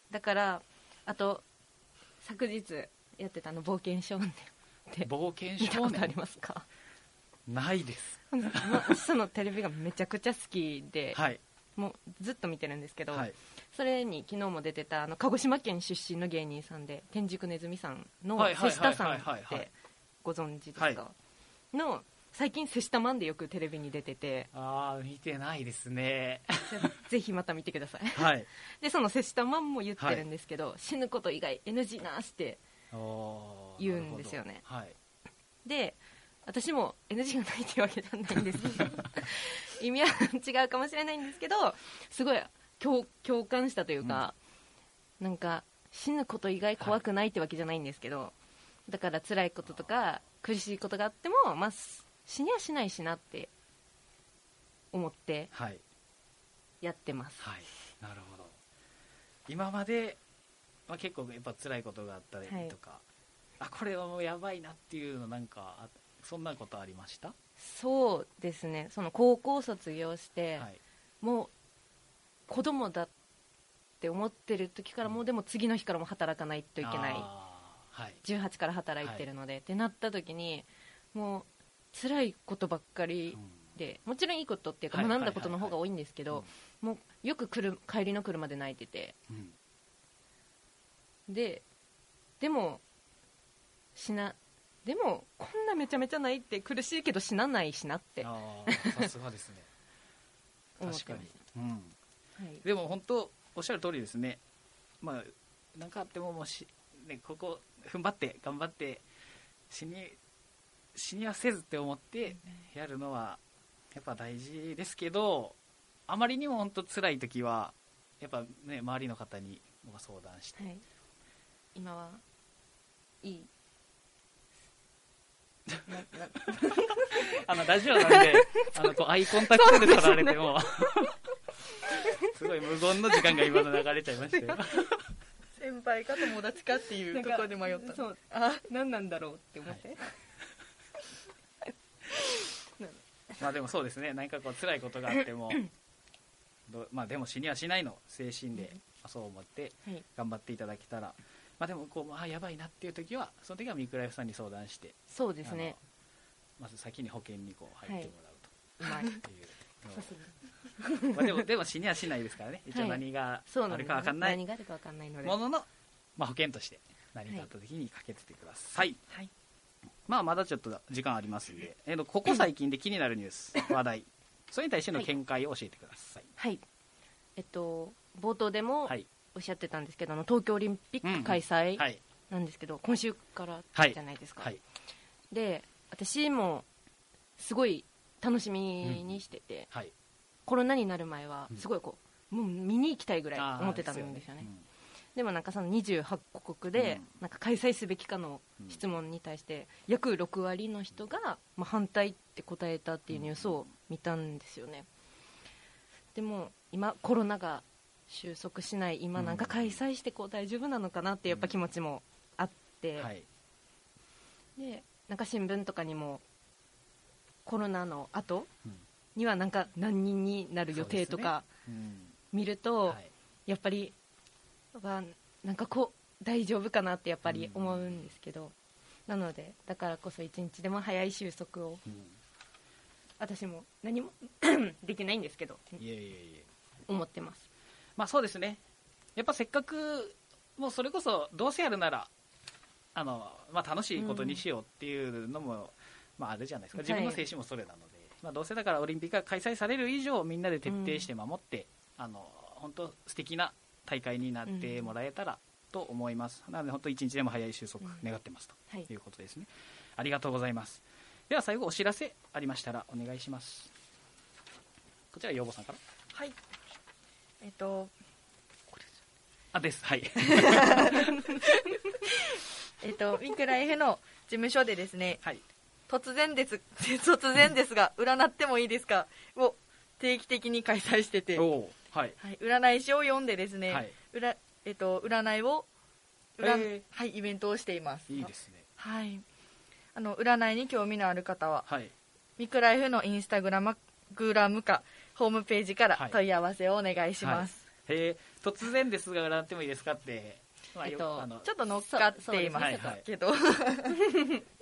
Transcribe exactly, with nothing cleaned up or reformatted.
だからあと昨日やってたあの冒険少年って冒険見た少年ことありますか？ ないです。 私そのテレビがめちゃくちゃ好きで、 はい、 もうずっと見てるんですけど、 はい、 それに昨日も出てたあの鹿児島県出身の芸人さんで天竺ネズミさんのはいはい瀬下さんっはいはいはいてご存知ですか？ はいの最近瀬下マンでよくテレビに出てて、 ああ見てないですね。 ぜひまた見てください。 はいでその瀬下マンも言ってるんですけど、死ぬこと以外 エヌジー なーって言うんですよね。 はい、 で私も エヌジー がないっていうわけじゃないんですけど意味は違うかもしれないんですけど、すごい 共, 共感したというか、うん、なんか死ぬこと以外怖くないってわけじゃないんですけど、はい、だから辛いこととか苦しいことがあっても、まあ、死にはしないしなって思ってやってます、 はいはい、なるほど。今まで、まあ、結構やっぱ辛いことがあったりとか、はい、あこれはもうやばいなっていうのなんかそんなことありました？ そうですね、その高校卒業して、はい、もう子供だって思ってる時からもうでも次の日からも働かないといけない、はい、じゅうはちから働いてるので、はい、ってなった時にもう辛いことばっかりで、もちろんいいことっていうか学んだことの方が多いんですけど、もうよく来る帰りの車で泣いてて、うん、ででも死なでもこんなめちゃめちゃ泣いて苦しいけど死なないしなってあさすがですね確かに、うんはい、でも本当おっしゃる通りですね。まあ何かあってももうし、ね、ここ踏ん張って頑張って死に死にはせずって思ってやるのはやっぱ大事ですけど、あまりにも本当辛い時はやっぱね周りの方に相談して、はい、 今はいいあのラジオなんであのこうアイコンタクトで取られてもすごい無言の時間が今の流れちゃいましたよ先輩か友達かっていうところで迷った。 そうあ何なんだろうって思って、はい、 まあでもそうですね、何かこう辛いことがあってもど、まあ、でも死にはしないの精神で、うん、そう思って頑張っていただけたら、まあ、でもこう、あ、やばいなっていう時はその時はミクライフさんに相談して、 そうですね、 まず先に保険にこう入ってもらうと、 はい、 っていうまあでもでも死にはしないですからね、一応何があるか分かんない、 何があるか分かんないのでものの、まあ、保険として何かあった時にかけててください、はい、まあ、まだちょっと時間ありますんで、えー、ここ最近で気になるニュース話題それに対しての見解を教えてください。 はい、えっと冒頭でもおっしゃってたんですけど、あの東京オリンピック開催なんですけど、うんうん、はい、今週からじゃないですか、はいはい、で私もすごい楽しみにしてて、うんはい、コロナになる前はすごいこう、うん、もう見に行きたいぐらい思ってたんですよね。ですよね、うん、でもなんかそのにじゅうはちカ国でなんか開催すべきかの質問に対して約ろく割の人がまあ反対って答えたっていうニュースを見たんですよね。でも今コロナが収束しない今、なんか開催してこう大丈夫なのかなってやっぱ気持ちもあって、うんはい、でなんか新聞とかにもコロナの後にはなんか何人になる予定とか見ると、はい、やっぱりなんかこう大丈夫かなってやっぱり思うんですけど、うん、なのでだからこそ一日でも早い収束を、うん、私も何もできないんですけど、いえいえいえ思ってます。 まあそうですね、やっぱせっかくもうそれこそどうせやるならあの、まあ、楽しいことにしようっていうのも、うんまあ、あるじゃないですか。自分の精神もそれなので、はいまあ、どうせだからオリンピックが開催される以上みんなで徹底して守って、うん、あの本当素敵な大会になってもらえたらと思います、うん、なので本当一日でも早い収束願ってます、うん、ということですね、はい、ありがとうございます。では最後お知らせありましたらお願いします。こちら養母さんから。 はいえっとあですはいえっとミクライフの事務所でですね、はい、突然です突然ですが占ってもいいですかを定期的に開催してて、お、はいはい、占い師を呼んでですね、はい裏えっと、占いを占、えーはい、イベントをしています。 いいですね、 はい、あの占いに興味のある方は、はい、ミクライフのインスタグラムグラムかホームページから問い合わせをお願いします。はいはいへえ、突然ですが占ってもいいですかって、 まあえっと、ちょっと乗っかっていますけど、はいはい、